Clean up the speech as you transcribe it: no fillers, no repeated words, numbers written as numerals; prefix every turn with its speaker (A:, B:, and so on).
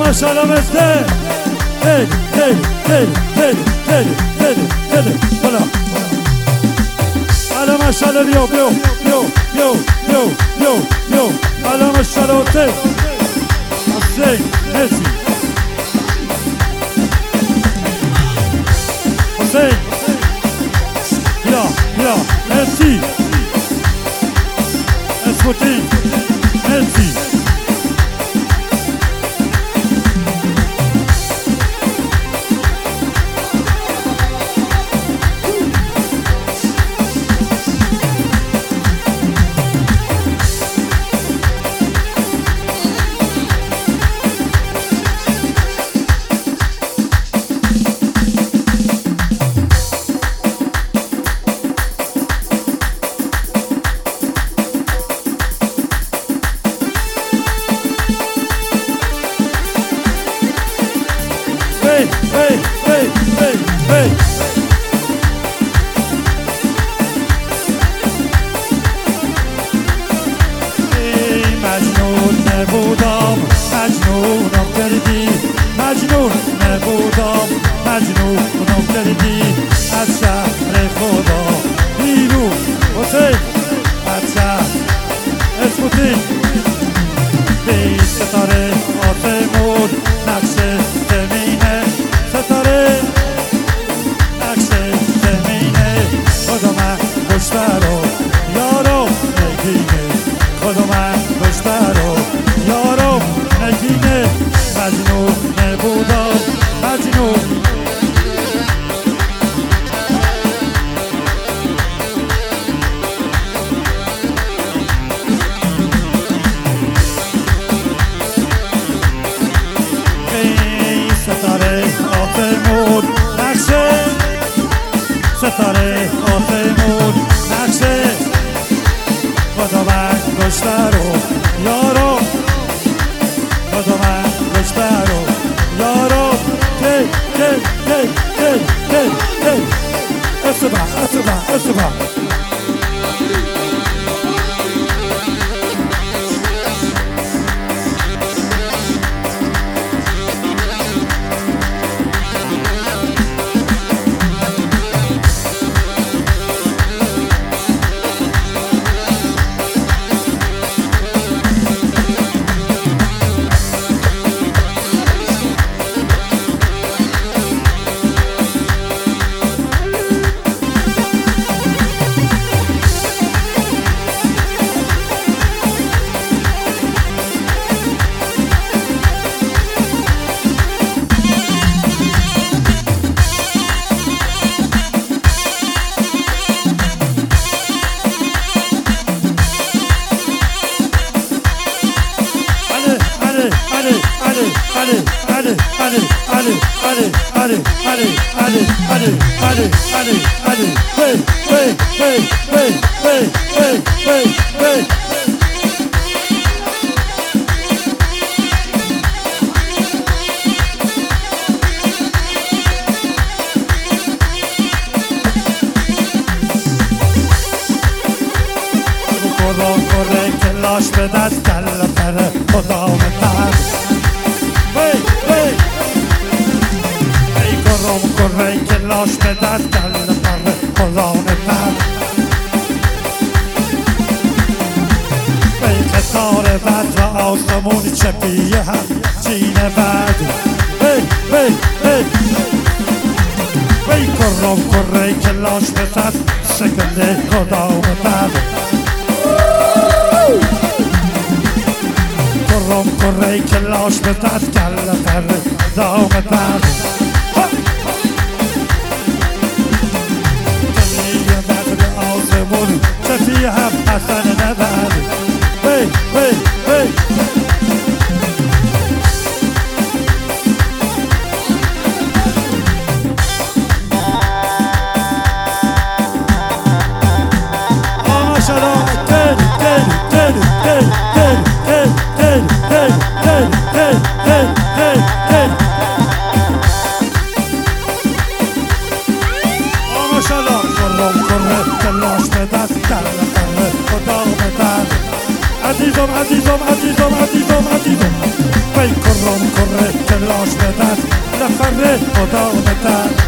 A: سلامته هی هی هی هی هی هی هی بالا علم سلام بیو بیو بیو بیو بیو بیو بیو علم سلامته حسین مرسی حسین بیا بیا مرسی اسموتی مرسی Hey, hey, hey, hey. مجنون نبودم مجنونم کردی مجنون نبودم مجنونم کردی از شهر خدا بیرون حسین از شهر اسموتی بی ستاره آسمون نقشه زمینه ستاره نقشه زمینه خدا من کشته رو یارو نگینه خدا من کشته رو یارو نگینه مجنون نبودم مجنون ستاره آسمون نقشه ستاره آسمون نقشه خدا من کشته رو یارو خدا من کشته رو یارو تی تی تی تی تی تی اسبا اسبا اسبا corre que las pedas calla para خدا متعب ای کرم corre que las pedas calla para خدا متعب ای قطار بد و آسمون چپیه هم چین بد ای کرم corre que las pedas سکنده خدا متعب کرم corre que las pedas calla para خدا متعب آسمون چفیه هم حسن نبرد عزیزم عزیزم عزیزم عزیزم عزیزم وی کرم کره خدا و متن